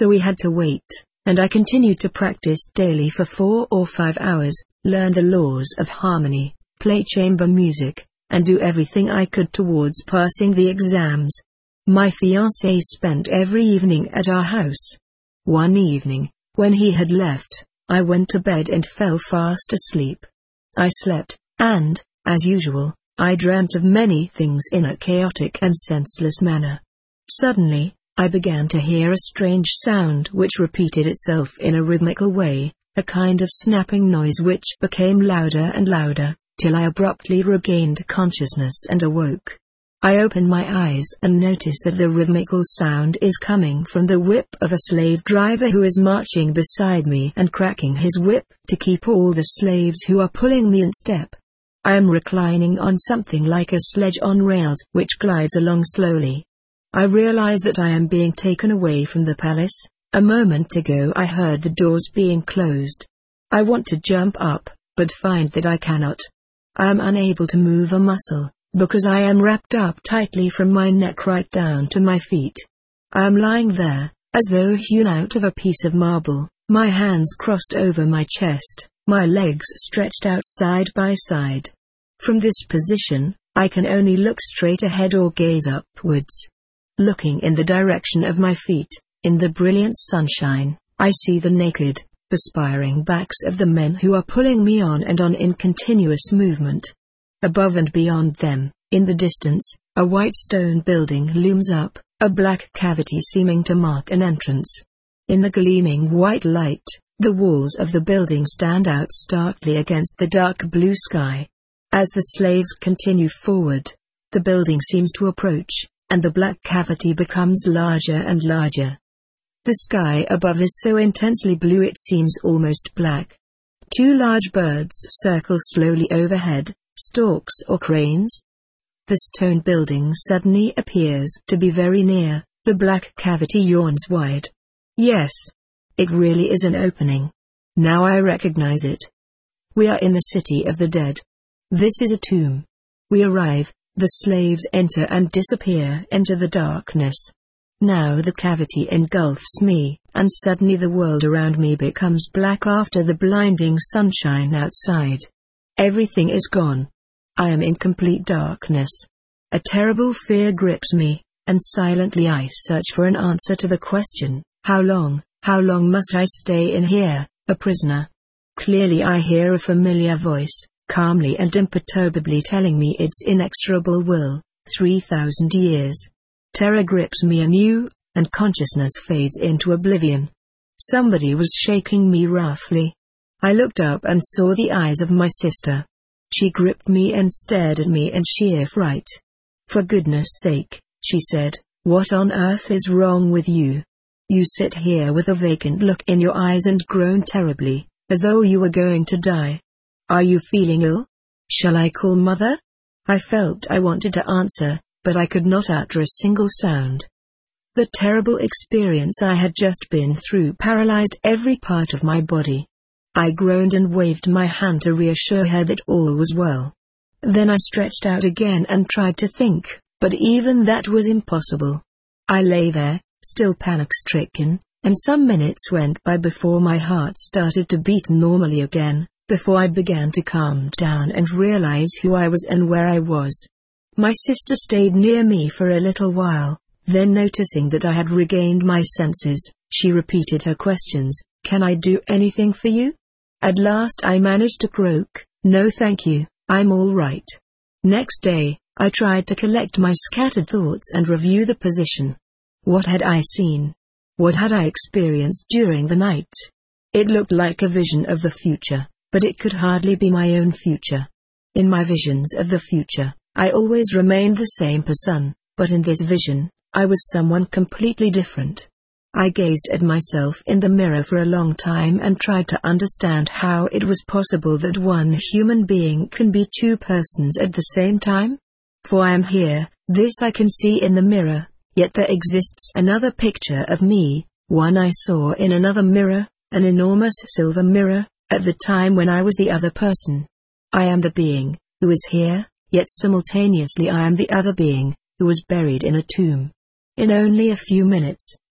so we had to wait, and I continued to practice daily for 4 or 5 hours, learn the laws of harmony, play chamber music, and do everything I could towards passing the exams. My fiancé spent every evening at our house. One evening, when he had left, I went to bed and fell fast asleep. I slept, and, as usual, I dreamt of many things in a chaotic and senseless manner. Suddenly, I began to hear a strange sound which repeated itself in a rhythmical way, a kind of snapping noise which became louder and louder, till I abruptly regained consciousness and awoke. I opened my eyes and noticed that the rhythmical sound is coming from the whip of a slave driver who is marching beside me and cracking his whip to keep all the slaves who are pulling me in step. I am reclining on something like a sledge on rails which glides along slowly. I realize that I am being taken away from the palace. A moment ago I heard the doors being closed. I want to jump up, but find that I cannot. I am unable to move a muscle, because I am wrapped up tightly from my neck right down to my feet. I am lying there, as though hewn out of a piece of marble, my hands crossed over my chest, my legs stretched out side by side. From this position, I can only look straight ahead or gaze upwards. Looking in the direction of my feet, in the brilliant sunshine, I see the naked, perspiring backs of the men who are pulling me on and on in continuous movement. Above and beyond them, in the distance, a white stone building looms up, a black cavity seeming to mark an entrance. In the gleaming white light, the walls of the building stand out starkly against the dark blue sky. As the slaves continue forward, the building seems to approach, and the black cavity becomes larger and larger. The sky above is so intensely blue it seems almost black. 2 large birds circle slowly overhead, storks or cranes. The stone building suddenly appears to be very near, the black cavity yawns wide. Yes. It really is an opening. Now I recognize it. We are in the city of the dead. This is a tomb. We arrive, the slaves enter and disappear into the darkness. Now the cavity engulfs me, and suddenly the world around me becomes black after the blinding sunshine outside. Everything is gone. I am in complete darkness. A terrible fear grips me, and silently I search for an answer to the question, how long must I stay in here, a prisoner? Clearly I hear a familiar voice, calmly and imperturbably telling me its inexorable will, 3,000 years. Terror grips me anew, and consciousness fades into oblivion. Somebody was shaking me roughly. I looked up and saw the eyes of my sister. She gripped me and stared at me in sheer fright. "For goodness sake," she said, "what on earth is wrong with you? You sit here with a vacant look in your eyes and groan terribly, as though you were going to die. Are you feeling ill? Shall I call Mother?" I felt I wanted to answer, but I could not utter a single sound. The terrible experience I had just been through paralyzed every part of my body. I groaned and waved my hand to reassure her that all was well. Then I stretched out again and tried to think, but even that was impossible. I lay there, still panic-stricken, and some minutes went by before my heart started to beat normally again, before I began to calm down and realize who I was and where I was. My sister stayed near me for a little while, then noticing that I had regained my senses, she repeated her questions, "Can I do anything for you?" At last I managed to croak, "No thank you, I'm all right." Next day, I tried to collect my scattered thoughts and review the position. What had I seen? What had I experienced during the night? It looked like a vision of the future, but it could hardly be my own future. In my visions of the future, I always remained the same person, but in this vision, I was someone completely different. I gazed at myself in the mirror for a long time and tried to understand how it was possible that one human being can be 2 persons at the same time. For I am here, this I can see in the mirror, yet there exists another picture of me, one I saw in another mirror, an enormous silver mirror, at the time when I was the other person. I am the being who is here, yet simultaneously I am the other being who was buried in a tomb. In only a few minutes,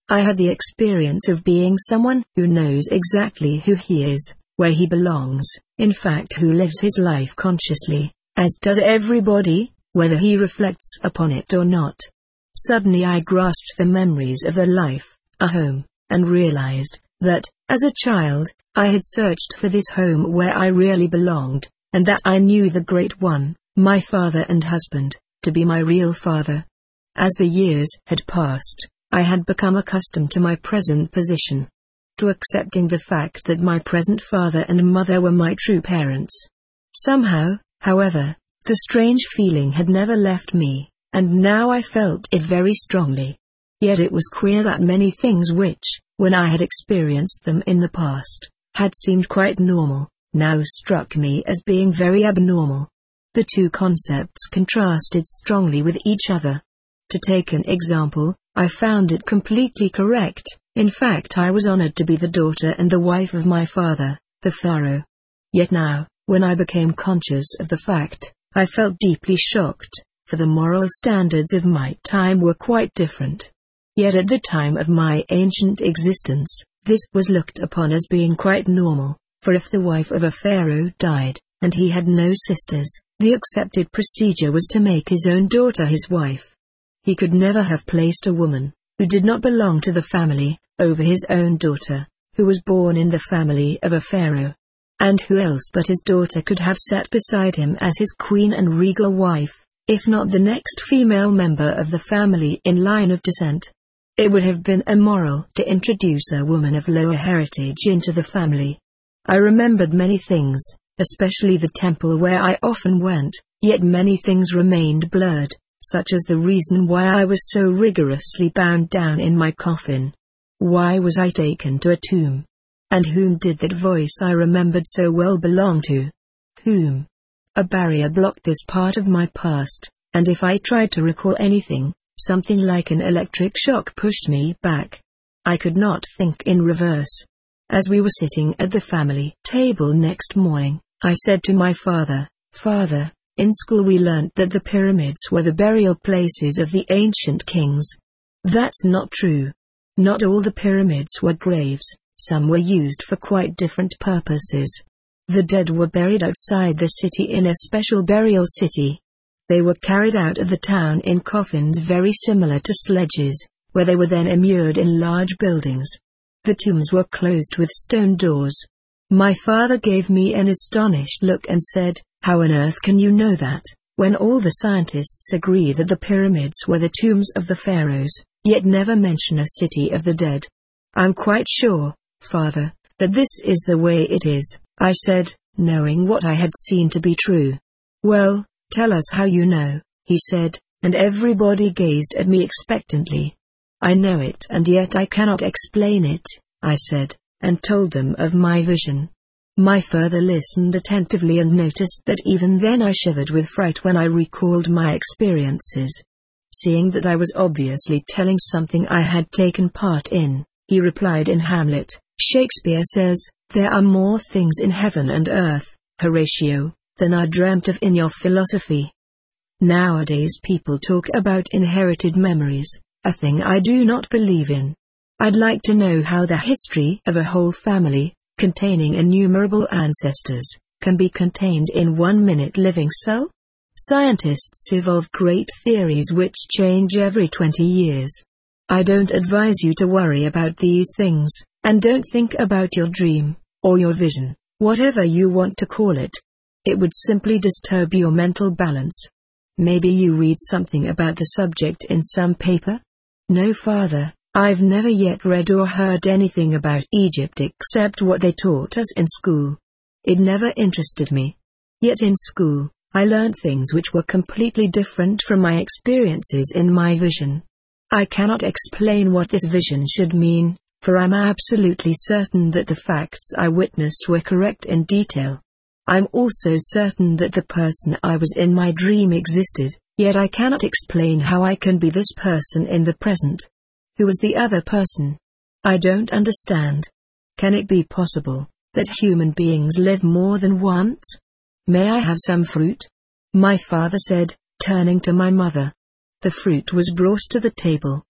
I had the experience of being someone who knows exactly who he is, where he belongs, in fact who lives his life consciously, as does everybody, whether he reflects upon it or not. Suddenly I grasped the memories of a life, a home, and realized that, as a child, I had searched for this home where I really belonged, and that I knew the Great One, my father and husband, to be my real father. As the years had passed, I had become accustomed to my present position, to accepting the fact that my present father and mother were my true parents. Somehow, however, the strange feeling had never left me, and now I felt it very strongly. Yet it was queer that many things which, when I had experienced them in the past, had seemed quite normal, now struck me as being very abnormal. The two concepts contrasted strongly with each other. To take an example, I found it completely correct. In fact, I was honored to be the daughter and the wife of my father, the pharaoh. Yet now, when I became conscious of the fact, I felt deeply shocked, for the moral standards of my time were quite different. Yet at the time of my ancient existence, this was looked upon as being quite normal, for if the wife of a pharaoh died, and he had no sisters, the accepted procedure was to make his own daughter his wife. He could never have placed a woman, who did not belong to the family, over his own daughter, who was born in the family of a pharaoh. And who else but his daughter could have sat beside him as his queen and regal wife, if not the next female member of the family in line of descent? It would have been immoral to introduce a woman of lower heritage into the family. I remembered many things, especially the temple where I often went, yet many things remained blurred, such as the reason why I was so rigorously bound down in my coffin. Why was I taken to a tomb? And whom did that voice I remembered so well belong to? Whom? A barrier blocked this part of my past, and if I tried to recall anything, something like an electric shock pushed me back. I could not think in reverse. As we were sitting at the family table next morning, I said to my father, "Father, in school we learnt that the pyramids were the burial places of the ancient kings. That's not true. Not all the pyramids were graves, some were used for quite different purposes. The dead were buried outside the city in a special burial city. They were carried out of the town in coffins very similar to sledges, where they were then immured in large buildings. The tombs were closed with stone doors." My father gave me an astonished look and said, "How on earth can you know that, when all the scientists agree that the pyramids were the tombs of the pharaohs, yet never mention a city of the dead?" "I'm quite sure, father, that this is the way it is," I said, knowing what I had seen to be true. "Well, tell us how you know," he said, and everybody gazed at me expectantly. "I know it and yet I cannot explain it," I said, and told them of my vision. My father listened attentively and noticed that even then I shivered with fright when I recalled my experiences. Seeing that I was obviously telling something I had taken part in, he replied in Hamlet, "Shakespeare says, 'There are more things in heaven and earth, Horatio, than are dreamt of in your philosophy.' Nowadays people talk about inherited memories, a thing I do not believe in. I'd like to know how the history of a whole family, containing innumerable ancestors, can be contained in 1 minute living cell? Scientists evolve great theories which change every 20 years. I don't advise you to worry about these things, and don't think about your dream, or your vision, whatever you want to call it. It would simply disturb your mental balance. Maybe you read something about the subject in some paper?" "No, father. I've never yet read or heard anything about Egypt except what they taught us in school. It never interested me. Yet in school, I learned things which were completely different from my experiences in my vision. I cannot explain what this vision should mean, for I'm absolutely certain that the facts I witnessed were correct in detail. I'm also certain that the person I was in my dream existed, yet I cannot explain how I can be this person in the present. Who was the other person? I don't understand. Can it be possible that human beings live more than once? May I have some fruit?" my father said, turning to my mother. The fruit was brought to the table,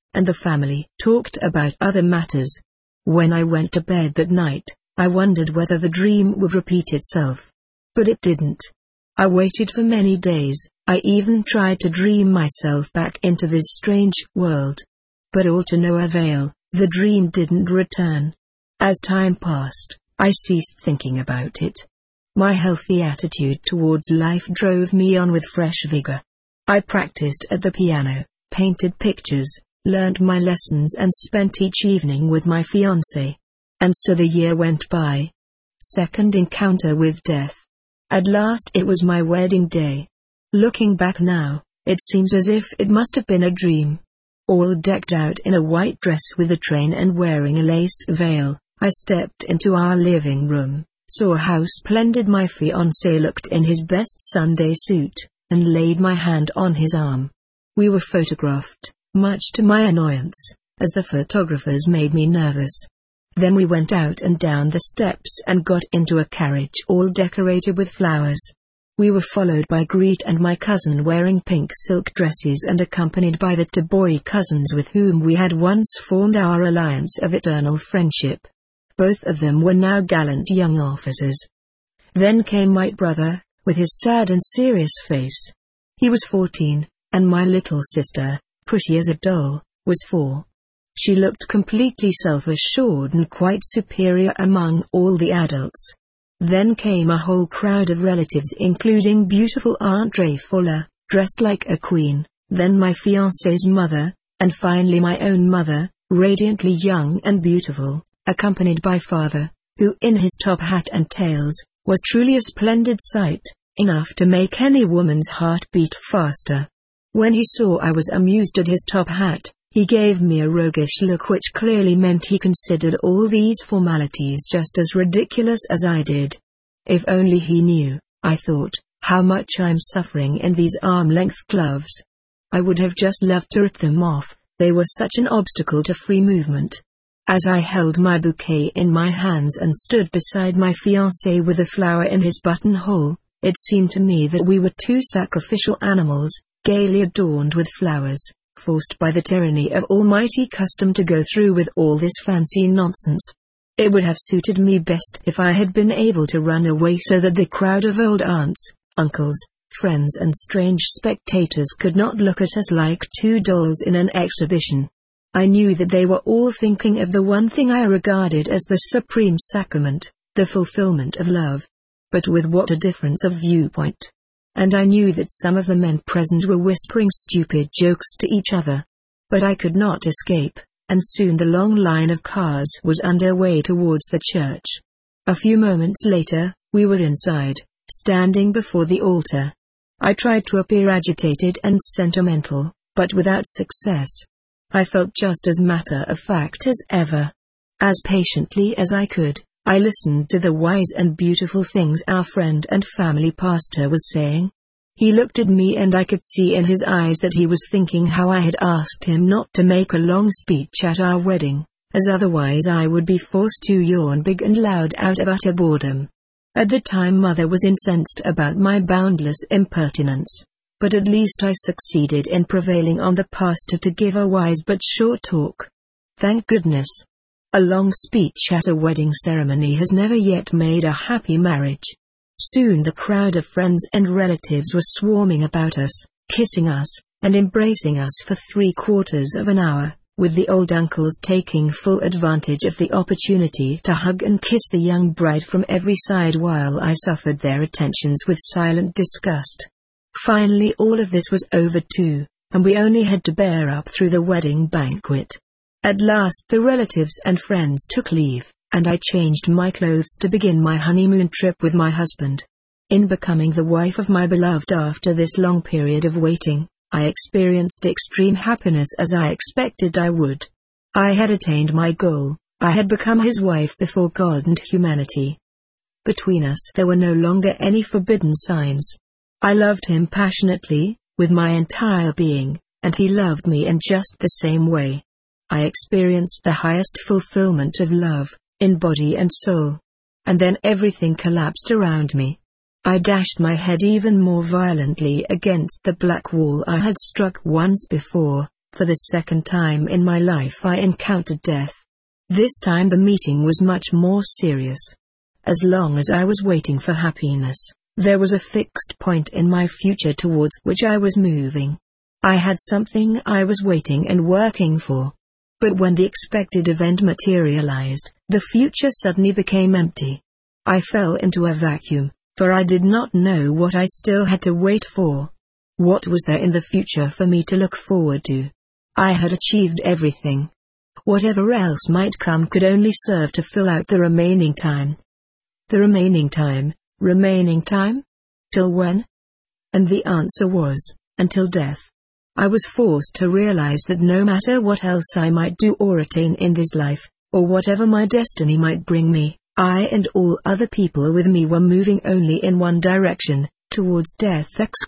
and the family talked about other matters. When I went to bed that night, I wondered whether the dream would repeat itself. But it didn't. I waited for many days. I even tried to dream myself back into this strange world. But all to no avail, the dream didn't return. As time passed, I ceased thinking about it. My healthy attitude towards life drove me on with fresh vigor. I practiced at the piano, painted pictures, learned my lessons and spent each evening with my fiancé. And so the year went by. Second encounter with death. At last it was my wedding day. Looking back now, it seems as if it must have been a dream. All decked out in a white dress with a train and wearing a lace veil, I stepped into our living room, saw how splendid my fiancé looked in his best Sunday suit, and laid my hand on his arm. We were photographed, much to my annoyance, as the photographers made me nervous. Then we went out and down the steps and got into a carriage all decorated with flowers. We were followed by Greet and my cousin wearing pink silk dresses and accompanied by the two boy cousins with whom we had once formed our alliance of eternal friendship. Both of them were now gallant young officers. Then came my brother, with his sad and serious face. He was 14, and my little sister, pretty as a doll, was 4. She looked completely self-assured and quite superior among all the adults. Then came a whole crowd of relatives including beautiful Aunt Ray Fuller, dressed like a queen, then my fiancé's mother, and finally my own mother, radiantly young and beautiful, accompanied by father, who in his top hat and tails, was truly a splendid sight, enough to make any woman's heart beat faster. When he saw I was amused at his top hat, he gave me a roguish look which clearly meant he considered all these formalities just as ridiculous as I did. If only he knew, I thought, how much I'm suffering in these arm-length gloves. I would have just loved to rip them off, they were such an obstacle to free movement. As I held my bouquet in my hands and stood beside my fiancé with a flower in his buttonhole, it seemed to me that we were two sacrificial animals, gaily adorned with flowers, forced by the tyranny of almighty custom to go through with all this fancy nonsense. It would have suited me best if I had been able to run away so that the crowd of old aunts, uncles, friends and strange spectators could not look at us like two dolls in an exhibition. I knew that they were all thinking of the one thing I regarded as the supreme sacrament, the fulfillment of love. But with what a difference of viewpoint. And I knew that some of the men present were whispering stupid jokes to each other. But I could not escape, and soon the long line of cars was under way towards the church. A few moments later, we were inside, standing before the altar. I tried to appear agitated and sentimental, but without success. I felt just as matter-of-fact as ever. As patiently as I could, I listened to the wise and beautiful things our friend and family pastor was saying. He looked at me and I could see in his eyes that he was thinking how I had asked him not to make a long speech at our wedding, as otherwise I would be forced to yawn big and loud out of utter boredom. At the time Mother was incensed about my boundless impertinence, but at least I succeeded in prevailing on the pastor to give a wise but short talk. Thank goodness. A long speech at a wedding ceremony has never yet made a happy marriage. Soon the crowd of friends and relatives was swarming about us, kissing us, and embracing us for 3/4 of an hour, with the old uncles taking full advantage of the opportunity to hug and kiss the young bride from every side while I suffered their attentions with silent disgust. Finally all of this was over too, and we only had to bear up through the wedding banquet. At last the relatives and friends took leave, and I changed my clothes to begin my honeymoon trip with my husband. In becoming the wife of my beloved after this long period of waiting, I experienced extreme happiness as I expected I would. I had attained my goal, I had become his wife before God and humanity. Between us there were no longer any forbidden signs. I loved him passionately, with my entire being, and he loved me in just the same way. I experienced the highest fulfillment of love, in body and soul. And then everything collapsed around me. I dashed my head even more violently against the black wall I had struck once before, For the second time in my life I encountered death. This time the meeting was much more serious. As long as I was waiting for happiness, there was a fixed point in my future towards which I was moving. I had something I was waiting and working for. But when the expected event materialized, the future suddenly became empty. I fell into a vacuum, for I did not know what I still had to wait for. What was there in the future for me to look forward to? I had achieved everything. Whatever else might come could only serve to fill out the remaining time. The remaining time? Till when? And the answer was, until death. I was forced to realize that no matter what else I might do or attain in this life, or whatever my destiny might bring me, I and all other people with me were moving only in one direction, towards death!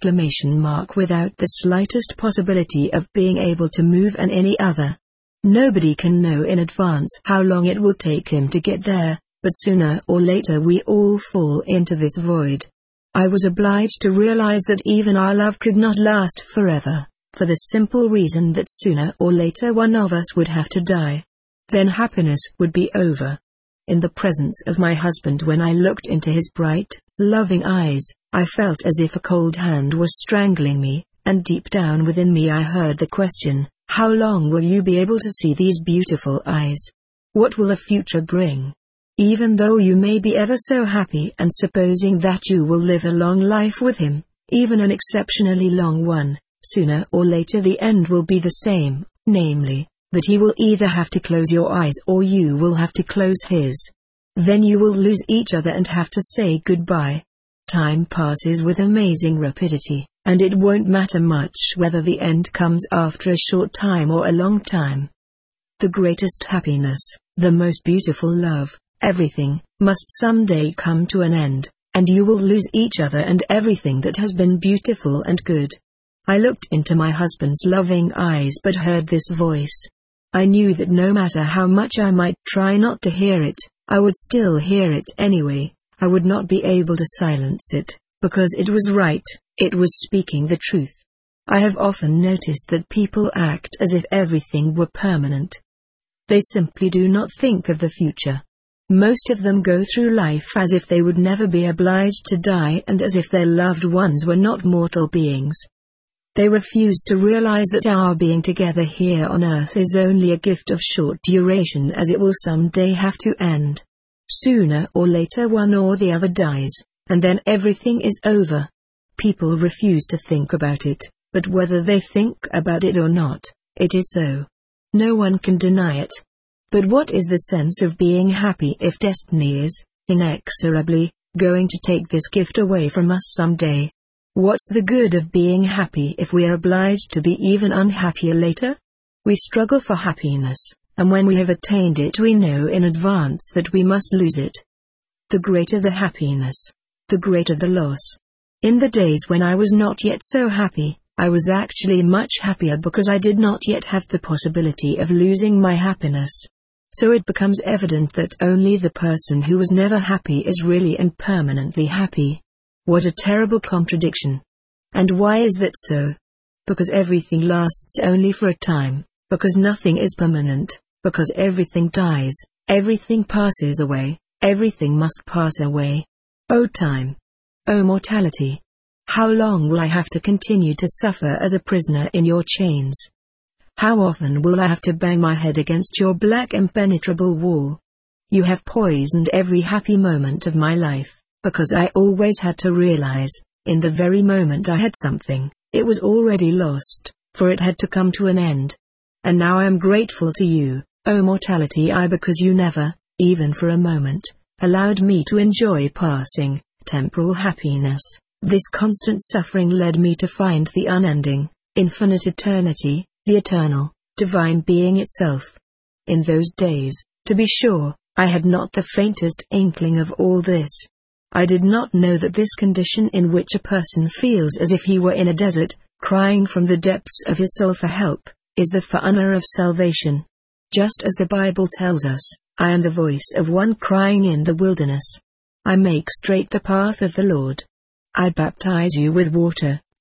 Without the slightest possibility of being able to move in any other. Nobody can know in advance how long it will take him to get there, but sooner or later we all fall into this void. I was obliged to realize that even our love could not last forever, for the simple reason that sooner or later one of us would have to die. Then happiness would be over. In the presence of my husband, when I looked into his bright, loving eyes, I felt as if a cold hand was strangling me, and deep down within me I heard the question, how long will you be able to see these beautiful eyes? What will the future bring? Even though you may be ever so happy and supposing that you will live a long life with him, even an exceptionally long one, sooner or later the end will be the same, namely, that he will either have to close your eyes or you will have to close his. Then you will lose each other and have to say goodbye. Time passes with amazing rapidity, and it won't matter much whether the end comes after a short time or a long time. The greatest happiness, the most beautiful love, everything, must someday come to an end, and you will lose each other and everything that has been beautiful and good. I looked into my husband's loving eyes but heard this voice. I knew that no matter how much I might try not to hear it, I would still hear it anyway. I would not be able to silence it, because it was right, it was speaking the truth. I have often noticed that people act as if everything were permanent. They simply do not think of the future. Most of them go through life as if they would never be obliged to die and as if their loved ones were not mortal beings. They refuse to realize that our being together here on earth is only a gift of short duration, as it will someday have to end. Sooner or later one or the other dies, and then everything is over. People refuse to think about it, but whether they think about it or not, it is so. No one can deny it. But what is the sense of being happy if destiny is, inexorably, going to take this gift away from us someday? What's the good of being happy if we are obliged to be even unhappier later? We struggle for happiness, and when we have attained it we know in advance that we must lose it. The greater the happiness, the greater the loss. In the days when I was not yet so happy, I was actually much happier because I did not yet have the possibility of losing my happiness. So it becomes evident that only the person who was never happy is really and permanently happy. What a terrible contradiction. And why is that so? Because everything lasts only for a time, because nothing is permanent, because everything dies, everything passes away, everything must pass away. O time! O mortality! How long will I have to continue to suffer as a prisoner in your chains? How often will I have to bang my head against your black impenetrable wall? You have poisoned every happy moment of my life, because I always had to realize, in the very moment I had something, it was already lost, for it had to come to an end. And now I am grateful to you, O mortality, because you never, even for a moment, allowed me to enjoy passing, temporal happiness. This constant suffering led me to find the unending, infinite eternity, the eternal, divine being itself. In those days, to be sure, I had not the faintest inkling of all this. I did not know that this condition in which a person feels as if he were in a desert, crying from the depths of his soul for help, is the forerunner of salvation. Just as the Bible tells us, I am the voice of one crying in the wilderness. I make straight the path of the Lord. I baptize you with water,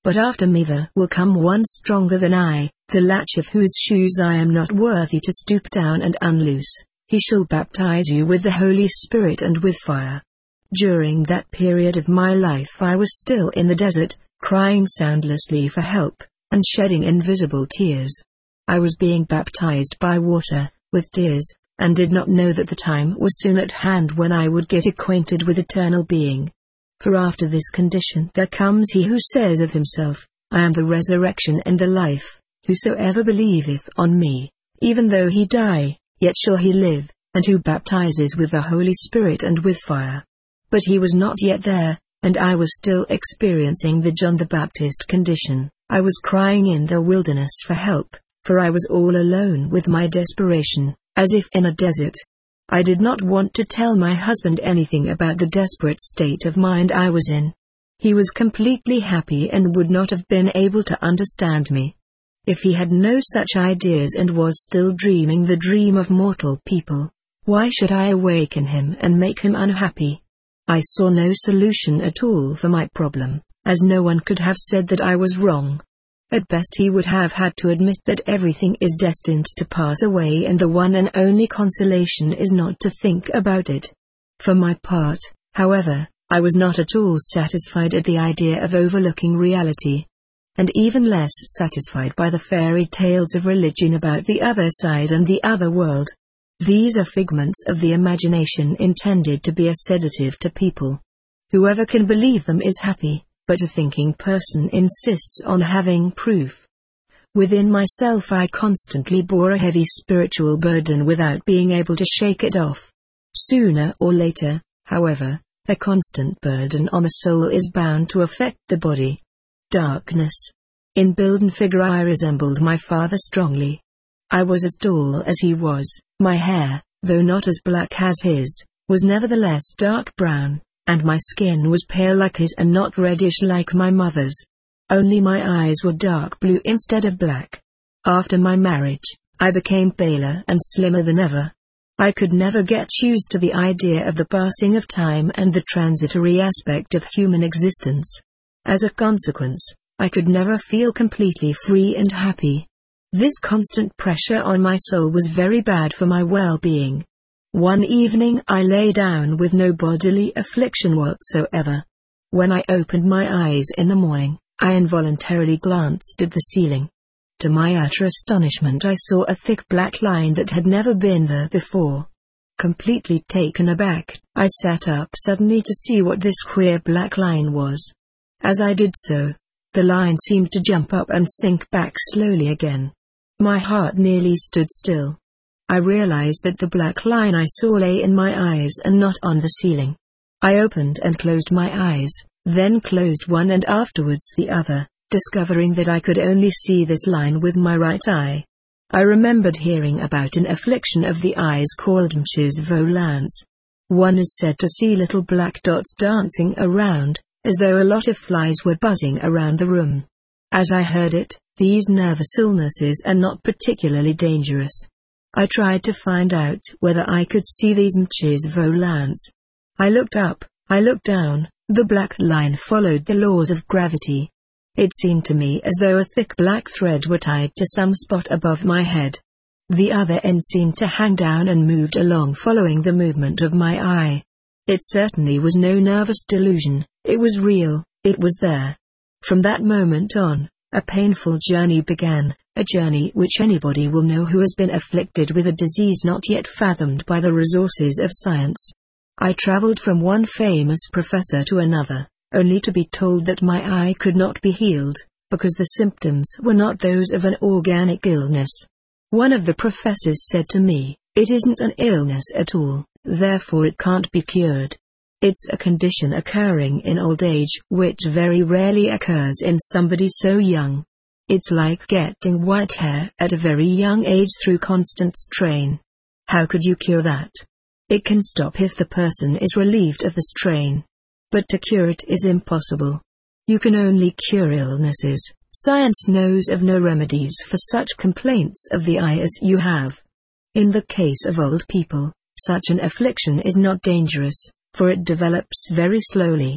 But after me there will come one stronger than I, the latch of whose shoes I am not worthy to stoop down and unloose. He shall baptize you with the Holy Spirit and with fire. During that period of my life I was still in the desert, crying soundlessly for help, and shedding invisible tears. I was being baptized by water, with tears, and did not know that the time was soon at hand when I would get acquainted with eternal being. For after this condition there comes he who says of himself, I am the resurrection and the life. Whosoever believeth on me, even though he die, yet shall he live, and who baptizes with the Holy Spirit and with fire. But he was not yet there, and I was still experiencing the John the Baptist condition. I was crying in the wilderness for help, for I was all alone with my desperation, as if in a desert. I did not want to tell my husband anything about the desperate state of mind I was in. He was completely happy and would not have been able to understand me. If he had no such ideas and was still dreaming the dream of mortal people, why should I awaken him and make him unhappy? I saw no solution at all for my problem, as no one could have said that I was wrong. At best he would have had to admit that everything is destined to pass away and the one and only consolation is not to think about it. For my part, however, I was not at all satisfied at the idea of overlooking reality, and even less satisfied by the fairy tales of religion about the other side and the other world. These are figments of the imagination intended to be a sedative to people. Whoever can believe them is happy, but a thinking person insists on having proof. Within myself I constantly bore a heavy spiritual burden without being able to shake it off. Sooner or later, however, a constant burden on the soul is bound to affect the body. Darkness. In build and figure I resembled my father strongly. I was as tall as he was. My hair, though not as black as his, was nevertheless dark brown, and my skin was pale like his and not reddish like my mother's. Only my eyes were dark blue instead of black. After my marriage, I became paler and slimmer than ever. I could never get used to the idea of the passing of time and the transitory aspect of human existence. As a consequence, I could never feel completely free and happy. This constant pressure on my soul was very bad for my well-being. One evening I lay down with no bodily affliction whatsoever. When I opened my eyes in the morning, I involuntarily glanced at the ceiling. To my utter astonishment I saw a thick black line that had never been there before. Completely taken aback, I sat up suddenly to see what this queer black line was. As I did so, the line seemed to jump up and sink back slowly again. My heart nearly stood still. I realized that the black line I saw lay in my eyes and not on the ceiling. I opened and closed my eyes, then closed one and afterwards the other, discovering that I could only see this line with my right eye. I remembered hearing about an affliction of the eyes called mches volants. One is said to see little black dots dancing around, as though a lot of flies were buzzing around the room. As I heard it, these nervous illnesses are not particularly dangerous. I tried to find out whether I could see these mches volants. I looked up, I looked down, the black line followed the laws of gravity. It seemed to me as though a thick black thread were tied to some spot above my head. The other end seemed to hang down and moved along following the movement of my eye. It certainly was no nervous delusion, it was real, it was there. From that moment on, a painful journey began, a journey which anybody will know who has been afflicted with a disease not yet fathomed by the resources of science. I traveled from one famous professor to another, only to be told that my eye could not be healed, because the symptoms were not those of an organic illness. One of the professors said to me, "It isn't an illness at all, therefore it can't be cured. It's a condition occurring in old age, which very rarely occurs in somebody so young. It's like getting white hair at a very young age through constant strain. How could you cure that? It can stop if the person is relieved of the strain. But to cure it is impossible. You can only cure illnesses. Science knows of no remedies for such complaints of the eye as you have. In the case of old people, such an affliction is not dangerous, for it develops very slowly.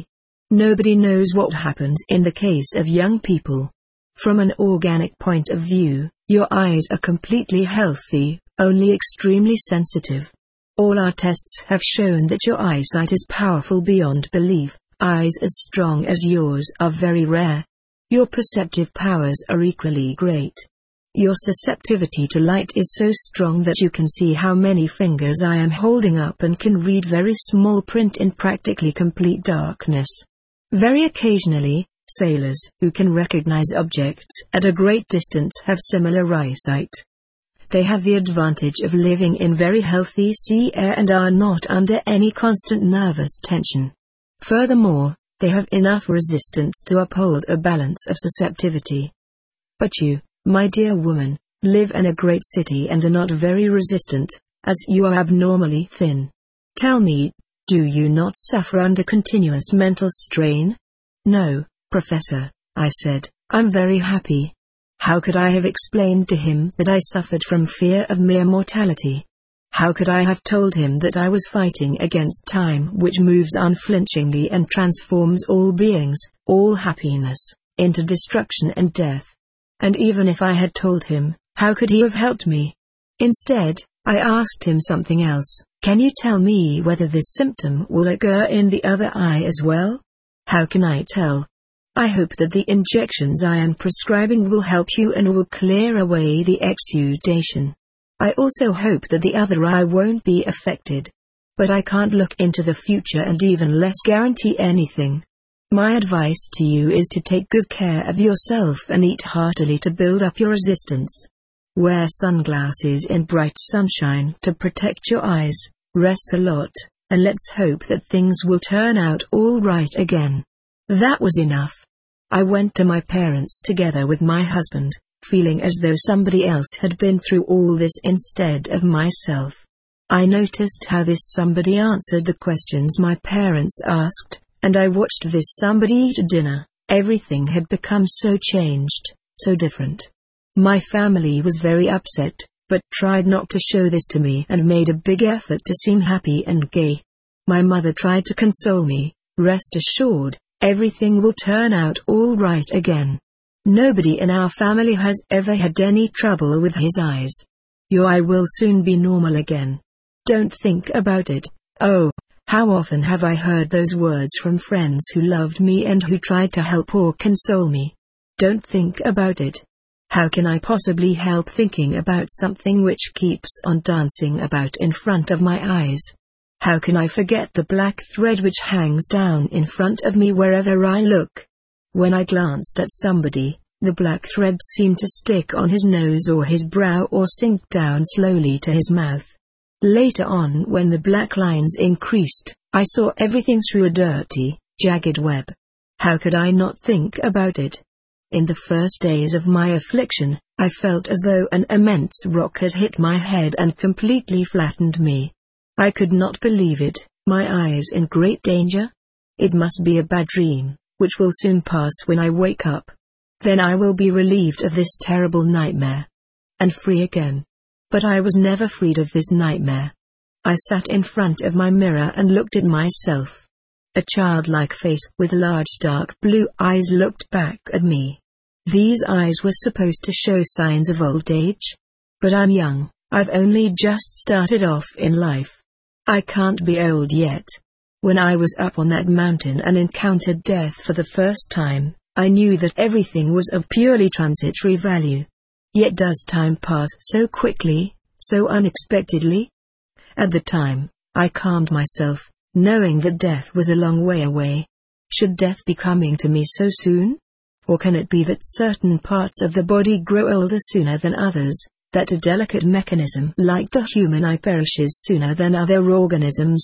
Nobody knows what happens in the case of young people. From an organic point of view, your eyes are completely healthy, only extremely sensitive. All our tests have shown that your eyesight is powerful beyond belief. Eyes as strong as yours are very rare. Your perceptive powers are equally great. Your susceptivity to light is so strong that you can see how many fingers I am holding up and can read very small print in practically complete darkness. Very occasionally, sailors who can recognize objects at a great distance have similar eyesight. They have the advantage of living in very healthy sea air and are not under any constant nervous tension. Furthermore, they have enough resistance to uphold a balance of susceptibility. But you, my dear woman, live in a great city and are not very resistant, as you are abnormally thin. Tell me, do you not suffer under continuous mental strain? No, Professor, I said, I'm very happy. How could I have explained to him that I suffered from fear of mere mortality? How could I have told him that I was fighting against time, which moves unflinchingly and transforms all beings, all happiness, into destruction and death? And even if I had told him, how could he have helped me? Instead, I asked him something else. Can you tell me whether this symptom will occur in the other eye as well? How can I tell? I hope that the injections I am prescribing will help you and will clear away the exudation. I also hope that the other eye won't be affected. But I can't look into the future and even less guarantee anything. My advice to you is to take good care of yourself and eat heartily to build up your resistance. Wear sunglasses in bright sunshine to protect your eyes, rest a lot, and let's hope that things will turn out all right again. That was enough. I went to my parents together with my husband, feeling as though somebody else had been through all this instead of myself. I noticed how this somebody answered the questions my parents asked, and I watched this somebody eat dinner. Everything had become so changed, so different. My family was very upset, but tried not to show this to me and made a big effort to seem happy and gay. My mother tried to console me, rest assured, everything will turn out all right again. Nobody in our family has ever had any trouble with his eyes. Your eye will soon be normal again. Don't think about it. Oh, how often have I heard those words from friends who loved me and who tried to help or console me. Don't think about it. How can I possibly help thinking about something which keeps on dancing about in front of my eyes? How can I forget the black thread which hangs down in front of me wherever I look? When I glanced at somebody, the black thread seemed to stick on his nose or his brow or sink down slowly to his mouth. Later on, when the black lines increased, I saw everything through a dirty, jagged web. How could I not think about it? In the first days of my affliction, I felt as though an immense rock had hit my head and completely flattened me. I could not believe it. My eyes in great danger? It must be a bad dream, which will soon pass when I wake up. Then I will be relieved of this terrible nightmare. And free again. But I was never freed of this nightmare. I sat in front of my mirror and looked at myself. A childlike face with large dark blue eyes looked back at me. These eyes were supposed to show signs of old age. But I'm young, I've only just started off in life. I can't be old yet. When I was up on that mountain and encountered death for the first time, I knew that everything was of purely transitory value. Yet does time pass so quickly, so unexpectedly? At the time, I calmed myself, knowing that death was a long way away. Should death be coming to me so soon? Or can it be that certain parts of the body grow older sooner than others, that a delicate mechanism like the human eye perishes sooner than other organisms?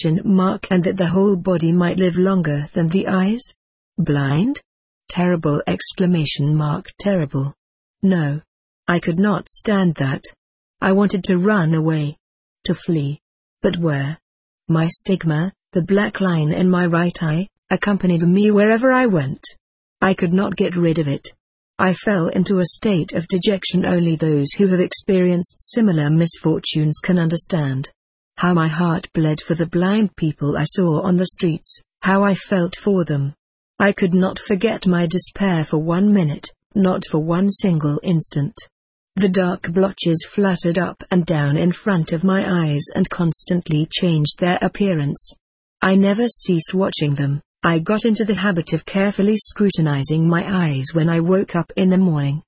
And that the whole body might live longer than the eyes? Blind? Terrible! Terrible. No. I could not stand that. I wanted to run away. To flee. But where? My stigma, the black line in my right eye, accompanied me wherever I went. I could not get rid of it. I fell into a state of dejection only those who have experienced similar misfortunes can understand. How my heart bled for the blind people I saw on the streets, How I felt for them. I could not forget my despair for 1 minute, not for one single instant. The dark blotches fluttered up and down in front of my eyes and constantly changed their appearance. I never ceased watching them. I got into the habit of carefully scrutinizing my eyes when I woke up in the morning.